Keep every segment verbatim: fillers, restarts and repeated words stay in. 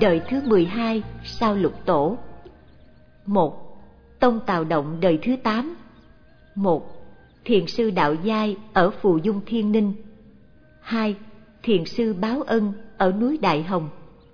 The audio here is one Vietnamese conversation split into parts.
đời thứ mười hai sau Lục Tổ. Một. Tông Tào Động đời thứ tám. Một. Thiền sư Đạo Giai ở Phù Dung Thiên Ninh. Hai. Thiền sư Báo Ân ở núi Đại Hồng.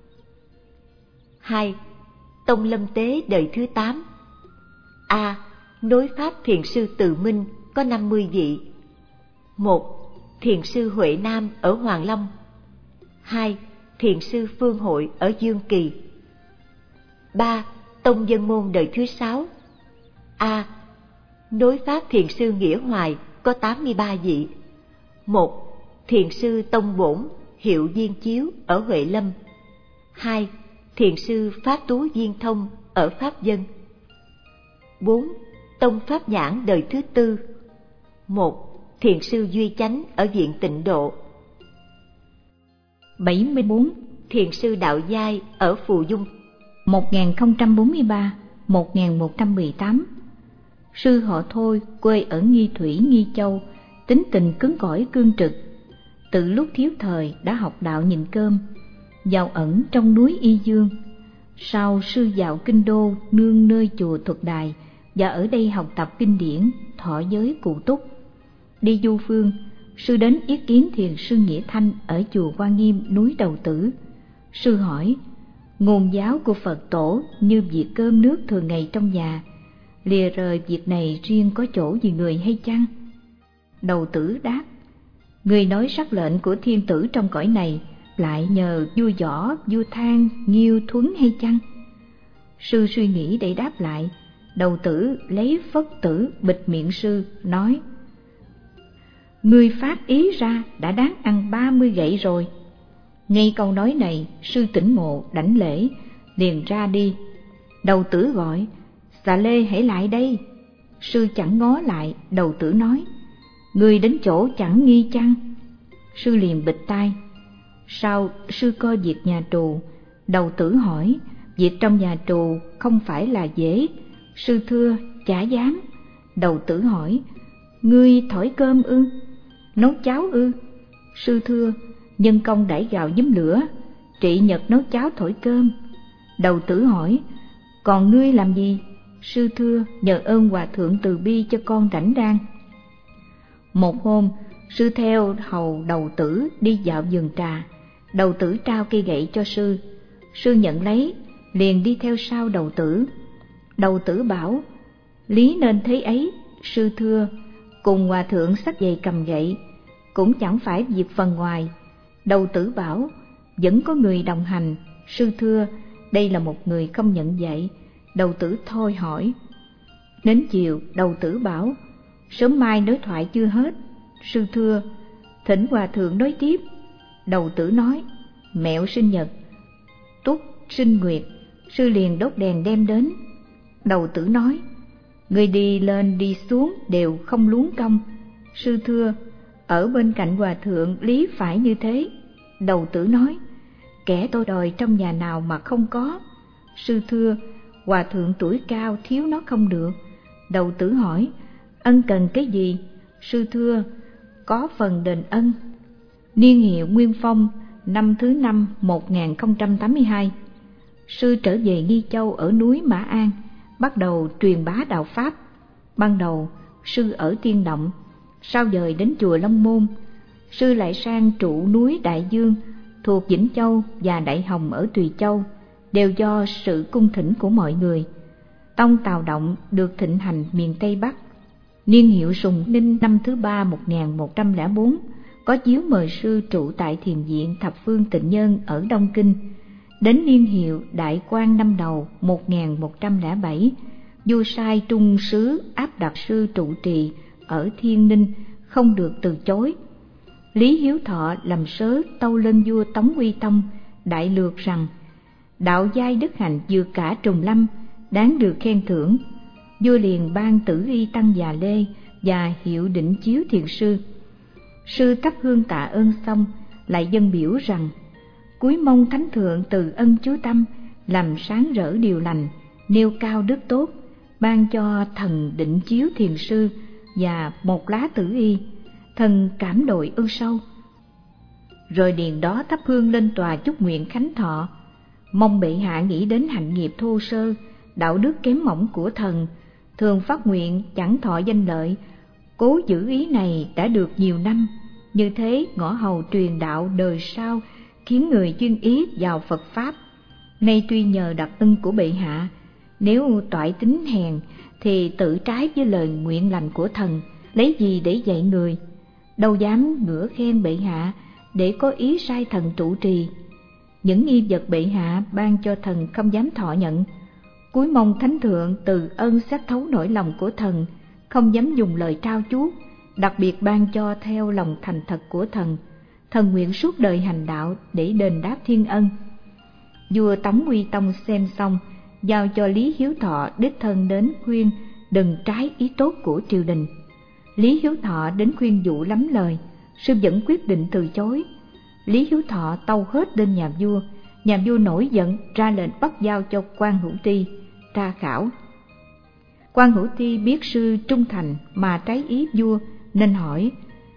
Hai. Tông Lâm Tế đời thứ tám. A. Nối pháp thiền sư Từ Minh có năm mươi vị. Một. Thiền sư Huệ Nam ở Hoàng Long. Hai. Thiền sư Phương Hội ở Dương Kỳ. Ba. Tông Dân Môn đời thứ sáu. A. Nối pháp thiền sư Nghĩa Hoài có tám mươi ba vị. Một. Thiền sư Tông Bổn hiệu Viên Chiếu ở Huệ Lâm. Hai. Thiền sư Pháp Tú Viên Thông ở Pháp Dân. Bốn. Tông Pháp Nhãn đời thứ tư. Một. Thiền sư Duy Chánh ở Viện Tịnh Độ. bảy mươi bốn. Thiền sư Đạo Giai ở Phù Dung. một nghìn không trăm bốn mươi ba đến một nghìn một trăm mười tám. Sư họ Thôi quê ở Nghi Thủy, Nghi Châu, tính tình cứng cỏi cương trực. Từ lúc thiếu thời đã học đạo nhịn cơm, vào ẩn trong núi Y Dương. Sau sư vào kinh đô nương nơi chùa Thuật Đài và ở đây học tập kinh điển, thọ giới cụ túc. Đi du phương, sư đến ý kiến thiền sư Nghĩa Thanh ở chùa Hoa Nghiêm núi Đầu Tử. Sư hỏi, nguồn giáo của Phật tổ như việc cơm nước thường ngày trong nhà, lìa rời việc này riêng có chỗ gì người hay chăng? Đầu Tử đáp, người nói sắc lệnh của thiên tử trong cõi này lại nhờ vua Võ, vua Thang, Nghiêu, Thuấn hay chăng? Sư suy nghĩ để đáp lại. Đầu Tử lấy phất tử bịt miệng sư, nói, ngươi phát ý ra đã đáng ăn ba mươi gậy rồi. Ngay câu nói này, sư tỉnh ngộ đảnh lễ, liền ra đi. Đầu Tử gọi, Xà Lê hãy lại đây. Sư chẳng ngó lại. Đầu Tử nói, ngươi đến chỗ chẳng nghi chăng? Sư liền bịt tai. Sau sư coi việc nhà trù. Đầu Tử hỏi, việc trong nhà trù không phải là dễ. Sư thưa, chả dám. Đầu Tử hỏi, ngươi thổi cơm ư? Nấu cháo ư? Sư thưa, nhân công đãi gạo giấm lửa, trị nhật nấu cháo thổi cơm. Đầu Tử hỏi, còn ngươi làm gì? Sư thưa, nhờ ơn hòa thượng từ bi cho con rảnh rang. Một hôm, sư theo hầu Đầu Tử đi dạo vườn trà. Đầu Tử trao cây gậy cho sư. Sư nhận lấy, liền đi theo sau Đầu Tử. Đầu Tử bảo, lý nên thế ấy. Sư thưa, cùng hòa thượng xách giày cầm gậy, cũng chẳng phải việc phần ngoài. Đầu Tử bảo, vẫn có người đồng hành. Sư thưa, đây là một người không nhận dạy. Đầu Tử thôi hỏi. Đến chiều, Đầu Tử bảo, sớm mai đối thoại chưa hết. Sư thưa, thỉnh hòa thượng nói tiếp. Đầu Tử nói, mẹo sinh nhật, túc sinh nguyệt. Sư liền đốt đèn đem đến. Đầu Tử nói, người đi lên đi xuống đều không luống công. Sư thưa, ở bên cạnh hòa thượng lý phải như thế. Đầu Tử nói, kẻ tôi đòi trong nhà nào mà không có. Sư thưa, hòa thượng tuổi cao thiếu nó không được. Đầu Tử hỏi, ân cần cái gì? Sư thưa, có phần đền ân. Niên hiệu Nguyên Phong, năm thứ năm một nghìn không trăm tám mươi hai. Sư trở về Nghi Châu ở núi Mã An, bắt đầu truyền bá đạo Pháp. Ban đầu, sư ở Tiên Động, sau dời đến chùa Long Môn. Sư lại sang trụ núi Đại Dương, thuộc Vĩnh Châu và Đại Hồng ở Tùy Châu, đều do sự cung thỉnh của mọi người. Tông Tào Động được thịnh hành miền Tây Bắc. Niên hiệu Sùng Ninh năm thứ ba một nghìn một trăm lẻ bốn, có chiếu mời sư trụ tại thiền viện Thập Phương Tịnh Nhân ở Đông Kinh. Đến niên hiệu Đại Quang năm đầu một nghìn một trăm lẻ bảy, vua sai trung sứ áp đặt sư trụ trì ở Thiên Ninh, không được từ chối. Lý Hiếu Thọ làm sớ tâu lên vua Tống Uy Tông, đại lược rằng đạo giai đức hạnh vượt cả trùng lâm, đáng được khen thưởng. Vua liền ban tử y tăng già Lê và hiệu Định Chiếu thiền sư. Sư thắp hương tạ ơn xong, lại dâng biểu rằng cúi mong thánh thượng từ ân chú tâm, làm sáng rỡ điều lành, nêu cao đức tốt, ban cho thần Định Chiếu thiền sư và một lá tử y. Thần cảm đội ơn sâu. Rồi điền đó thắp hương lên tòa chúc nguyện khánh thọ. Mong bệ hạ nghĩ đến hạnh nghiệp thô sơ, đạo đức kém mỏng của thần, thường phát nguyện chẳng thọ danh lợi. Cố giữ ý này đã được nhiều năm, như thế ngõ hầu truyền đạo đời sau, khiến người chuyên ý vào Phật Pháp. Nay tuy nhờ đặc ân của bệ hạ, nếu toại tính hèn thì tự trái với lời nguyện lành của thần, lấy gì để dạy người. Đâu dám ngửa khen bệ hạ để có ý sai thần trụ trì. Những nghi vật bệ hạ ban cho thần không dám thọ nhận. Cúi mong thánh thượng từ ơn xét thấu nỗi lòng của thần, không dám dùng lời trao chuốt, đặc biệt ban cho theo lòng thành thật của thần. Thần nguyện suốt đời hành đạo để đền đáp thiên ân. Vua Tống Uy Tông xem xong, giao cho Lý Hiếu Thọ đích thân đến khuyên đừng trái ý tốt của triều đình. Lý Hiếu Thọ đến khuyên dụ lắm lời, sư vẫn quyết định từ chối. Lý Hiếu Thọ tâu hết lên nhà vua. Nhà vua nổi giận ra lệnh bắt giao cho Quan Hữu Ti tra khảo. Quan Hữu Ti biết sư trung thành mà trái ý vua, nên hỏi: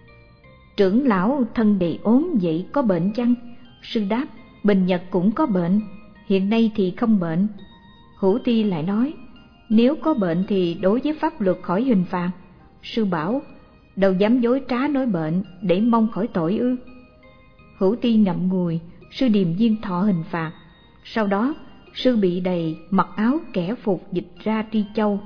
trưởng lão thân đầy ốm vậy có bệnh chăng? Sư đáp: Bình Nhật cũng có bệnh, hiện nay thì không bệnh. Hữu Ti lại nói: nếu có bệnh thì đối với pháp luật khỏi hình phạt. Sư bảo: đâu dám dối trá nói bệnh để mong khỏi tội ư? Hữu Ti ngậm ngùi, sư điềm nhiên thọ hình phạt. Sau đó sư bị đầy, mặc áo kẻ phục dịch ra Tri Châu.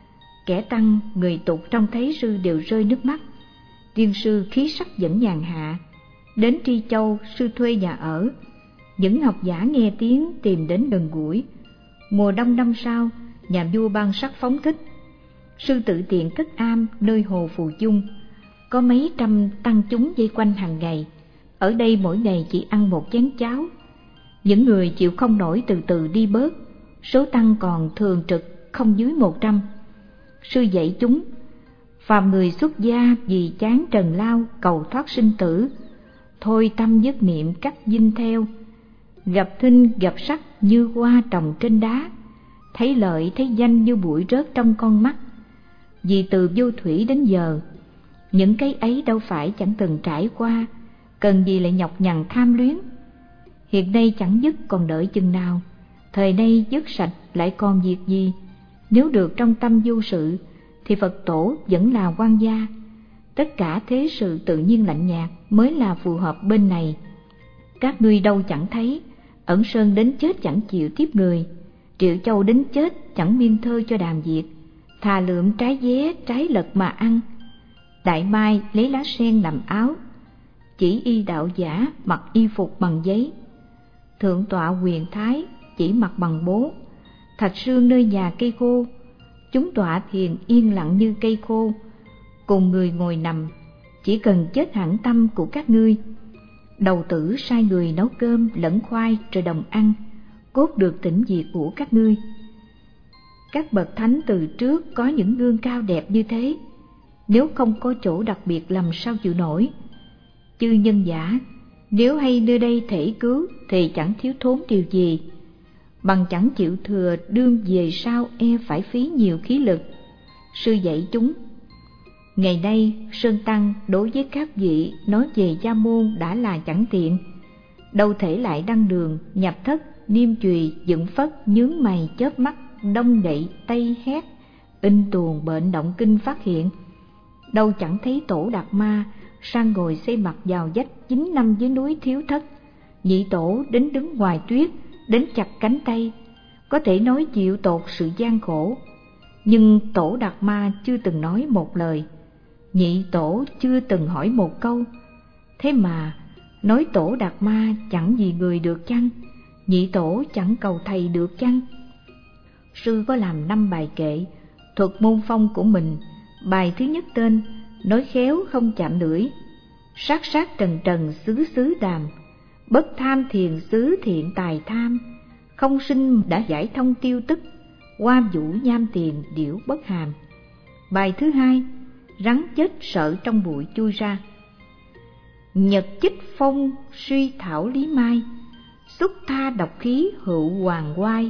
Kẻ tăng người tục trông thấy sư đều rơi nước mắt. Riêng sư khí sắc vẫn nhàn hạ. Đến Tri Châu, sư thuê nhà ở. Những học giả nghe tiếng tìm đến gần gũi. Mùa đông năm sau, nhà vua ban sắc phóng thích. Sư tự tiện cất am nơi hồ Phù Dung. Có mấy trăm tăng chúng vây quanh hàng ngày. Ở đây mỗi ngày chỉ ăn một chén cháo. Những người chịu không nổi từ từ đi bớt. Số tăng còn thường trực không dưới một trăm. Sư dạy chúng: phàm người xuất gia vì chán trần lao cầu thoát sinh tử, thôi tâm nhất niệm cắt dinh theo. Gặp thinh gặp sắc như hoa trồng trên đá, thấy lợi thấy danh như bụi rớt trong con mắt. Vì từ vô thủy đến giờ, những cái ấy đâu phải chẳng từng trải qua, cần gì lại nhọc nhằn tham luyến. Hiện nay chẳng dứt còn đợi chừng nào, thời nay dứt sạch lại còn việc gì. Nếu được trong tâm vô sự thì Phật tổ vẫn là quan gia. Tất cả thế sự tự nhiên lạnh nhạt mới là phù hợp bên này. Các ngươi đâu chẳng thấy, Ẩn Sơn đến chết chẳng chịu tiếp người, Triệu Châu đến chết chẳng miên thơ cho đàm diệt. Thà lượm trái vé trái lật mà ăn. Đại Mai lấy lá sen làm áo, chỉ y đạo giả mặc y phục bằng giấy. Thượng tọa Quyền Thái chỉ mặc bằng bố. Thạch Sương nơi nhà cây khô, chúng tọa thiền yên lặng như cây khô. Cùng người ngồi nằm, chỉ cần chết hẳn tâm của các ngươi. Đầu tử sai người nấu cơm lẫn khoai rồi đồng ăn, cốt được tĩnh diệt của các ngươi. Các bậc thánh từ trước có những gương cao đẹp như thế, nếu không có chỗ đặc biệt làm sao chịu nổi. Chư nhân giả, nếu hay nơi đây thể cứu thì chẳng thiếu thốn điều gì, bằng chẳng chịu thừa đương về sau e phải phí nhiều khí lực. Sư dạy chúng: ngày nay Sơn Tăng đối với các vị nói về gia môn đã là chẳng tiện, đâu thể lại đăng đường nhập thất niêm chùy dựng phất nhướng mày chớp mắt đông đậy tay hét in tuồng bệnh động kinh phát hiện. Đâu chẳng thấy tổ Đạt Ma sang ngồi xây mặt vào vách chín năm dưới núi Thiếu Thất. Nhị tổ đến đứng ngoài tuyết, đến chặt cánh tay, có thể nói chịu tột sự gian khổ. Nhưng tổ Đạt Ma chưa từng nói một lời, nhị tổ chưa từng hỏi một câu. Thế mà nói tổ Đạt Ma chẳng vì người được chăng, nhị tổ chẳng cầu thầy được chăng. Sư có làm năm bài kệ thuật môn phong của mình. Bài thứ nhất tên nói khéo không chạm lưỡi, sát sát trần trần xứ xứ đàm, bất tham thiền xứ thiện tài tham, không sinh đã giải thông tiêu tức, hoa vũ nham tiền điểu bất hàm. Bài thứ hai rắn chết sợ trong bụi chui ra, nhật chích phong suy thảo lý mai, xúc tha độc khí hữu hoàng oai,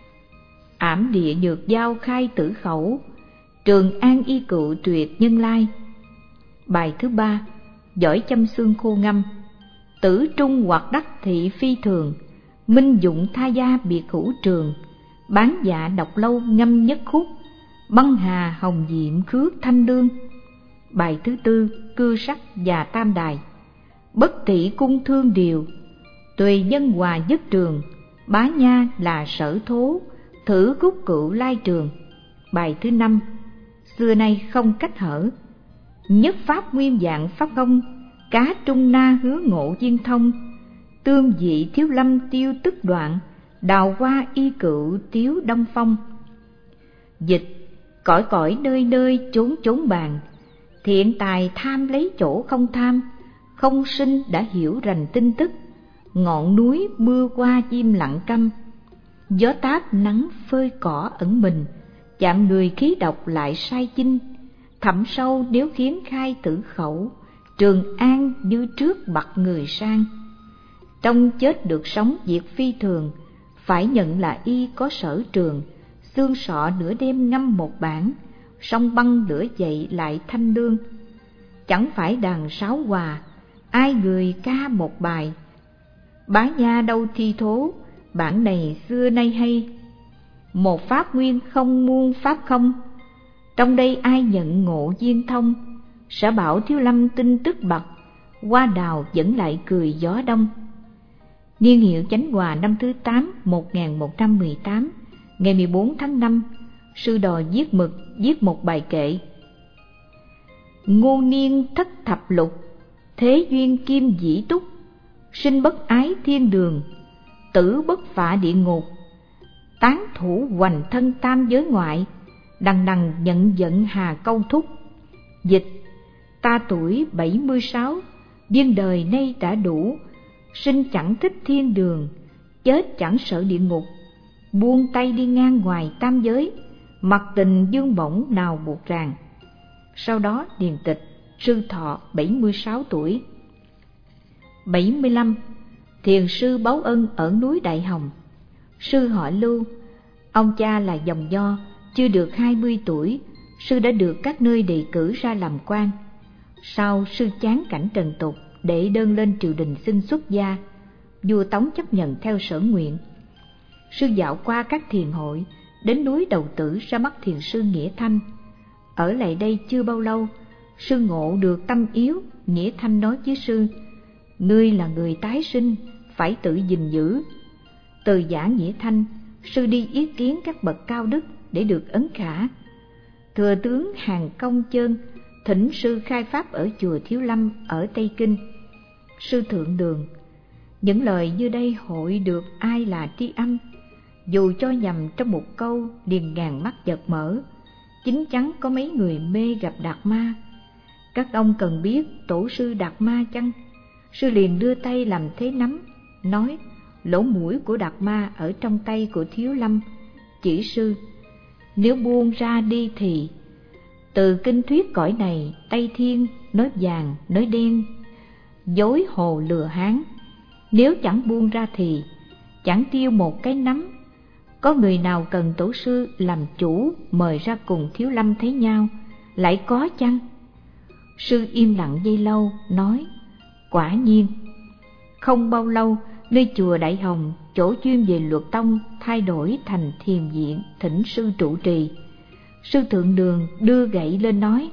ảm địa nhược giao khai tử khẩu, trường an y cựu tuyệt nhân lai. Bài thứ ba giỏi châm xương khô ngâm, tử trung hoặc đắc thị phi thường, Minh dụng tha gia biệt hữu trường, bán dạ độc lâu ngâm nhất khúc, băng hà hồng diệm khước thanh lương. Bài thứ tư, cưa sắc và tam đài. Bất tỷ cung thương điều, tùy nhân hòa nhất trường, bá nha là sở thố, thử khúc cựu lai trường. Bài thứ năm, xưa nay không cách hở. Nhất pháp nguyên dạng pháp công, cá trung na hứa ngộ viên thông. Tương dị thiếu lâm tiêu tức đoạn, đào hoa y cựu tiếu đông phong. Dịch: cõi cõi nơi nơi chốn chốn bàn, thiện tài tham lấy chỗ không tham, không sinh đã hiểu rành tin tức. Ngọn núi mưa qua chim lặng câm, gió táp nắng phơi cỏ ẩn mình, chạm người khí độc lại sai chinh. Thẳm sâu nếu khiến khai tử khẩu, Trường An như trước bặt người sang. Trong chết được sống việc phi thường, phải nhận là y có sở trường. Xương sọ nửa đêm ngâm một bản, sông băng lửa dậy lại thanh lương. Chẳng phải đàn sáo hòa, ai người ca một bài. Bá nha đâu thi thố, bản này xưa nay hay. Một pháp nguyên không muôn pháp không, trong đây ai nhận ngộ viên thông. Sở bảo thiếu lâm tin tức bậc, hoa đào vẫn lại cười gió đông. Niên hiệu Chánh Hòa năm thứ tám, một nghìn một trăm mười tám, ngày mười bốn tháng năm, sư đò viết mực viết một bài kệ. Ngô niên thất thập lục, thế duyên kim dĩ túc. Sinh bất ái thiên đường, tử bất phạ địa ngục. Tán thủ hoành thân tam giới ngoại, đằng đằng nhận giận hà câu thúc. Dịch: ta tuổi bảy mươi sáu, duyên đời nay đã đủ. Sinh chẳng thích thiên đường, chết chẳng sợ địa ngục. Buông tay đi ngang ngoài tam giới, mặc tình dương bổng nào buộc ràng. Sau đó điền tịch, sư thọ bảy mươi sáu tuổi. bảy mươi lăm. Thiền sư báo ân ở núi Đại Hồng. Sư họ Lưu, ông cha là dòng Do, chưa được hai mươi tuổi, sư đã được các nơi đề cử ra làm quan. Sau sư chán cảnh trần tục, đệ đơn lên triều đình xin xuất gia. Vua Tống chấp nhận theo sở nguyện. Sư dạo qua các thiền hội, đến núi Đầu Tử ra mắt thiền sư Nghĩa Thanh. Ở lại đây chưa bao lâu, sư ngộ được tâm yếu. Nghĩa Thanh nói với sư: ngươi là người tái sinh, phải tự gìn giữ. Từ giả Nghĩa Thanh, sư đi ý kiến các bậc cao đức để được ấn khả. Thừa tướng Hàn Công Chơn thỉnh sư khai pháp ở chùa Thiếu Lâm ở Tây Kinh. Sư thượng đường: những lời như đây hội được ai là tri âm, dù cho nhầm trong một câu liền ngàn mắt giật mở. Chính chắn có mấy người mê gặp Đạt Ma. Các ông cần biết tổ sư Đạt Ma chăng? Sư liền đưa tay làm thế nắm, nói: lỗ mũi của Đạt Ma ở trong tay của Thiếu Lâm. Chỉ sư: nếu buông ra đi thì từ kinh thuyết cõi này, Tây Thiên nói vàng nói đen, dối hồ lừa Hán. Nếu chẳng buông ra thì chẳng tiêu một cái nắm. Có người nào cần tổ sư làm chủ mời ra cùng Thiếu Lâm thấy nhau, lại có chăng? Sư im lặng giây lâu, nói: quả nhiên. Không bao lâu, nơi chùa Đại Hồng, chỗ chuyên về luật tông thay đổi thành thiền viện, thỉnh sư trụ trì. Sư thượng đường đưa gậy lên nói: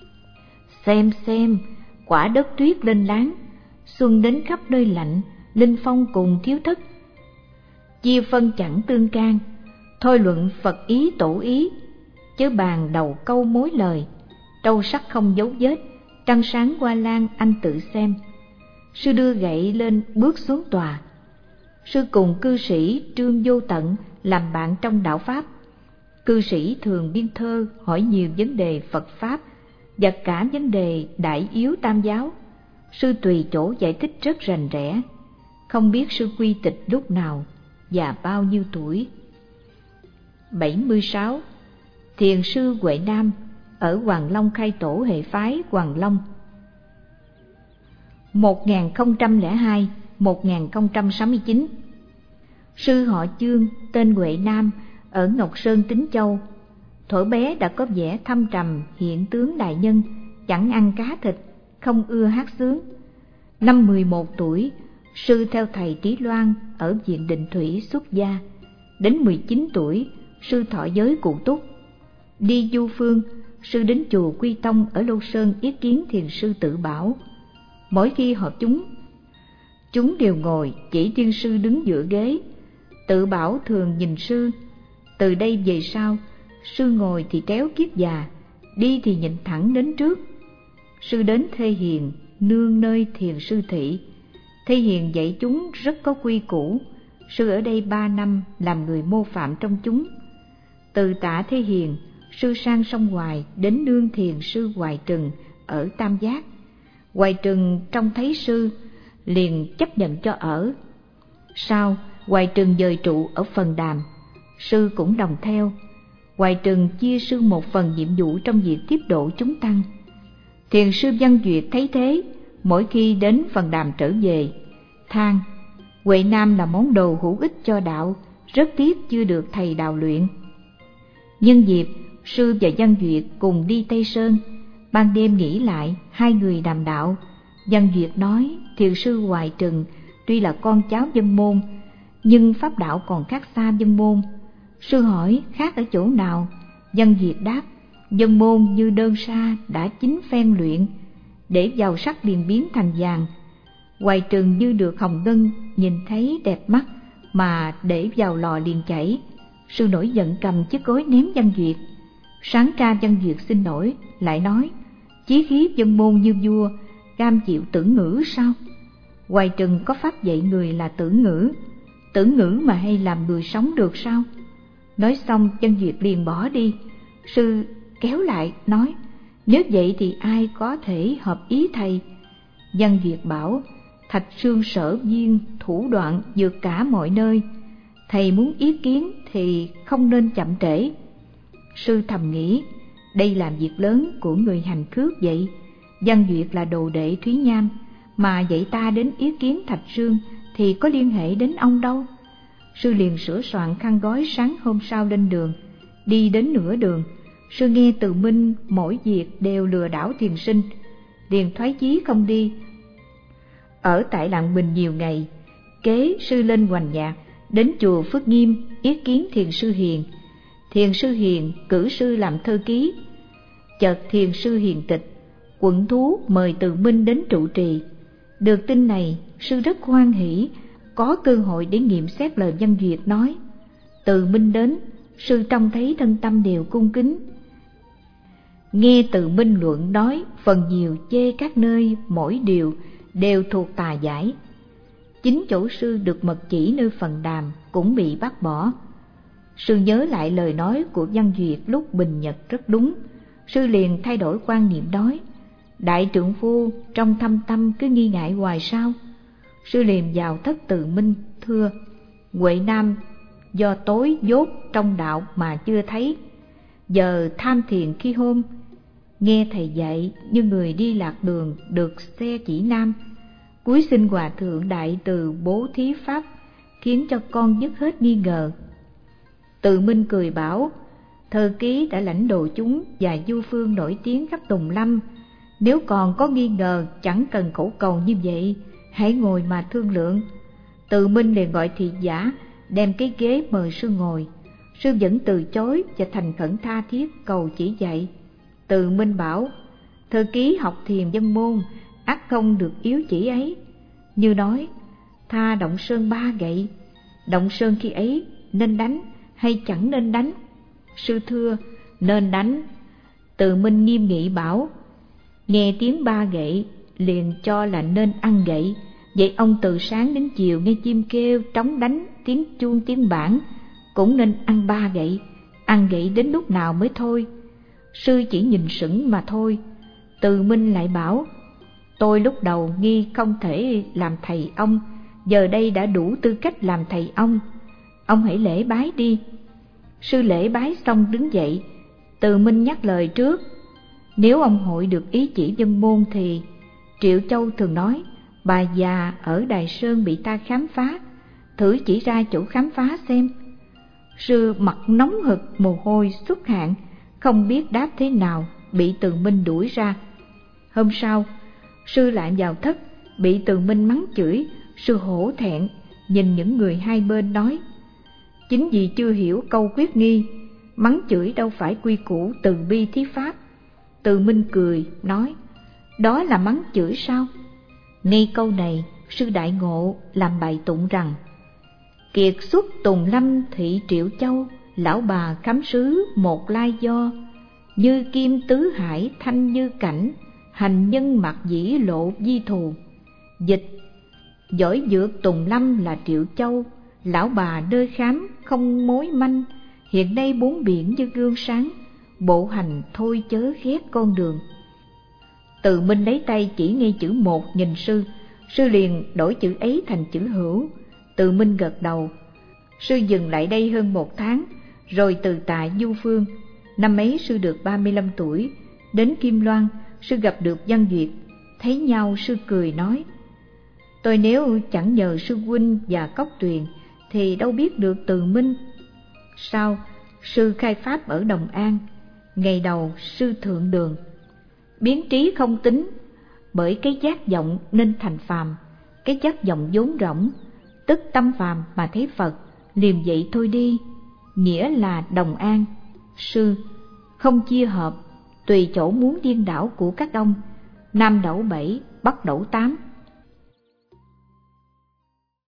xem xem, quả đất tuyết lên láng, xuân đến khắp nơi lạnh, linh phong cùng thiếu thất. Chia phân chẳng tương can, thôi luận Phật ý tổ ý, chớ bàn đầu câu mối lời. Trâu sắc không dấu vết, trăng sáng qua lan anh tự xem. Sư đưa gậy lên bước xuống tòa. Sư cùng cư sĩ Trương Vô Tận làm bạn trong đạo Pháp. Cư sĩ thường biên thơ hỏi nhiều vấn đề Phật Pháp và cả vấn đề đại yếu tam giáo. Sư tùy chỗ giải thích rất rành rẽ. Không biết sư quy tịch lúc nào và bao nhiêu tuổi. bảy mươi sáu. Thiền sư Huệ Nam ở Hoàng Long khai tổ hệ phái Hoàng Long. một nghìn không trăm lẻ hai đến một nghìn không trăm sáu mươi chín. Sư họ Chương tên Huệ Nam ở Ngọc Sơn Tín Châu. Thuở bé đã có vẻ thâm trầm, hiện tướng đại nhân, chẳng ăn cá thịt, không ưa hát sướng. Năm mười một tuổi, sư theo thầy Trí Loan ở viện Định Thủy xuất gia. Đến mười chín tuổi, sư thọ giới cụ túc. Đi du phương, sư đến chùa Quy Tông ở Lô Sơn ý kiến thiền sư Tự Bảo. Mỗi khi họp chúng, chúng đều ngồi, chỉ riêng sư đứng giữa ghế. Tự Bảo thường nhìn sư. Từ đây về sau, sư ngồi thì kéo kiết già, đi thì nhìn thẳng đến trước. Sư đến Thê Hiền, nương nơi thiền sư thị. Thê Hiền dạy chúng rất có quy củ. Sư ở đây ba năm làm người mô phạm trong chúng. Từ Tạ Thê Hiền, sư sang sông Hoài đến nương thiền sư Hoài Trừng ở Tam Giác. Hoài Trừng trông thấy sư liền chấp nhận cho ở. Sau, Hoài Trừng dời trụ ở Phần Đàm, sư cũng đồng theo. Hoài Trừng chia sư một phần nhiệm vụ trong việc tiếp độ chúng tăng. Thiền sư Văn Duyệt thấy thế, mỗi khi đến Phần Đàm trở về, than Huệ Nam là món đồ hữu ích cho đạo, rất tiếc chưa được thầy đào luyện. Nhân dịp sư và Văn Duyệt cùng đi Tây Sơn, ban đêm nghỉ lại, hai người đàm đạo. Văn Duyệt nói thiền sư Hoài Trừng tuy là con cháu Dân Môn, nhưng pháp đạo còn khác xa Dân Môn. Sư hỏi khác ở chỗ nào? Văn Duyệt đáp, Dân Môn như đơn sa đã chín phen luyện, để vào sắc liền biến thành vàng. Hoài Trừng như được hồng ngân, nhìn thấy đẹp mắt mà để vào lò liền chảy. Sư nổi giận cầm chiếc gối ném Văn Duyệt. Sáng ra Văn Duyệt xin lỗi, lại nói chí khí Dân Môn như vua, cam chịu tử ngữ sao? Hoài Trừng có pháp dạy người là tử ngữ, tử ngữ mà hay làm người sống được sao? Nói xong Văn Duyệt liền bỏ đi. Sư kéo lại nói, nếu vậy thì ai có thể hợp ý thầy? Văn Duyệt bảo, Thạch Sương Sở Viên thủ đoạn vượt cả mọi nơi, thầy muốn ý kiến thì không nên chậm trễ. Sư thầm nghĩ, đây làm việc lớn của người hành khước vậy. Văn Duyệt là đồ đệ Thúy Nham, mà dạy ta đến ý kiến Thạch Sương thì có liên hệ đến ông đâu. Sư liền sửa soạn khăn gói, sáng hôm sau lên đường. Đi đến nửa đường, sư nghe Từ Minh mỗi việc đều lừa đảo thiền sinh, liền thoái chí không đi. Ở tại Lạng Bình nhiều ngày, kế sư lên Hoành Nhạc, đến chùa Phước Nghiêm ý kiến thiền sư Hiền. Thiền sư Hiền cử sư làm thư ký. Chợt thiền sư Hiền tịch, quận thú mời Từ Minh đến trụ trì. Được tin này, sư rất hoan hỷ, có cơ hội để nghiệm xét lời Văn Duyệt nói. Từ Minh đến, sư trông thấy thân tâm đều cung kính. Nghe Từ Minh luận nói, phần nhiều chê các nơi mỗi điều đều thuộc tà giải. Chính chỗ sư được mật chỉ nơi Phần Đàm cũng bị bác bỏ. Sư nhớ lại lời nói của Văn Duyệt lúc bình nhật rất đúng. Sư liền thay đổi quan niệm nói, đại trượng phu trong thâm tâm cứ nghi ngại hoài sao? Sư liền vào thất Từ Minh thưa, Huệ Nam do tối dốt trong đạo mà chưa thấy, giờ tham thiền khi hôm, nghe thầy dạy như người đi lạc đường được xe chỉ nam. Cúi xin hòa thượng đại từ bố thí pháp, khiến cho con dứt hết nghi ngờ. Từ Minh cười bảo, Thơ Ký đã lãnh độ chúng và du phương nổi tiếng khắp Tùng Lâm, nếu còn có nghi ngờ chẳng cần khẩu cầu như vậy, hãy ngồi mà thương lượng. Từ Minh liền gọi thị giả đem cái ghế mời sư ngồi. Sư vẫn từ chối và thành khẩn tha thiết cầu chỉ dạy. Từ Minh bảo, Thơ Ký học thiền Dân Môn, ắt không được yếu chỉ ấy. Như nói, tha động sơn ba gậy, động sơn khi ấy nên đánh hay chẳng nên đánh? Sư thưa, nên đánh. Từ Minh nghiêm nghị bảo, nghe tiếng ba gậy liền cho là nên ăn gậy. Vậy ông từ sáng đến chiều nghe chim kêu, trống đánh, tiếng chuông tiếng bảng, cũng nên ăn ba gậy. Ăn gậy đến lúc nào mới thôi? Sư chỉ nhìn sững mà thôi. Từ Minh lại bảo, tôi lúc đầu nghi không thể làm thầy ông, giờ đây đã đủ tư cách làm thầy ông. Ông hãy lễ bái đi. Sư lễ bái xong đứng dậy. Từ Minh nhắc lời trước, nếu ông hội được ý chỉ Dân Môn thì Triệu Châu thường nói, bà già ở Đài Sơn bị ta khám phá, thử chỉ ra chỗ khám phá xem. Sư mặt nóng hực, mồ hôi xuất hạn, không biết đáp thế nào, bị Từ Minh đuổi ra. Hôm sau, sư lại vào thất, bị Từ Minh mắng chửi. Sư hổ thẹn nhìn những người hai bên nói: chính vì chưa hiểu câu quyết nghi, mắng chửi đâu phải quy củ từ bi thí pháp. Từ Minh cười nói: đó là mắng chửi sao? Ngay câu này, sư Đại Ngộ làm bài tụng rằng: kiệt xuất Tùng Lâm thị Triệu Châu, lão bà khám sứ một lai do, như kim tứ hải thanh như cảnh, hành nhân mặc dĩ lộ di thù. Dịch: giỏi dược Tùng Lâm là Triệu Châu, lão bà nơi khám không mối manh, hiện nay bốn biển như gương sáng, bộ hành thôi chớ ghét con đường. Từ Minh lấy tay chỉ ngay chữ một nhìn sư, sư liền đổi chữ ấy thành chữ hữu. Từ Minh gật đầu. Sư dừng lại đây hơn một tháng, rồi từ tại Du Phương. Năm ấy sư được ba mươi lăm tuổi, đến Kim Loan, sư gặp được Văn Duyệt. Thấy nhau sư cười nói: tôi nếu chẳng nhờ sư huynh và Cốc Tuyền thì đâu biết được Từ Minh. Sau, sư khai pháp ở Đồng An. Ngày đầu sư thượng đường, biến trí không tính, bởi cái giác vọng nên thành phàm. Cái giác vọng vốn rỗng, tức tâm phàm mà thấy Phật, liền vậy thôi đi. Nghĩa là Đồng An. Sư không chia hợp, tùy chỗ muốn điên đảo của các ông, Nam đẩu bảy, Bắc đẩu tám.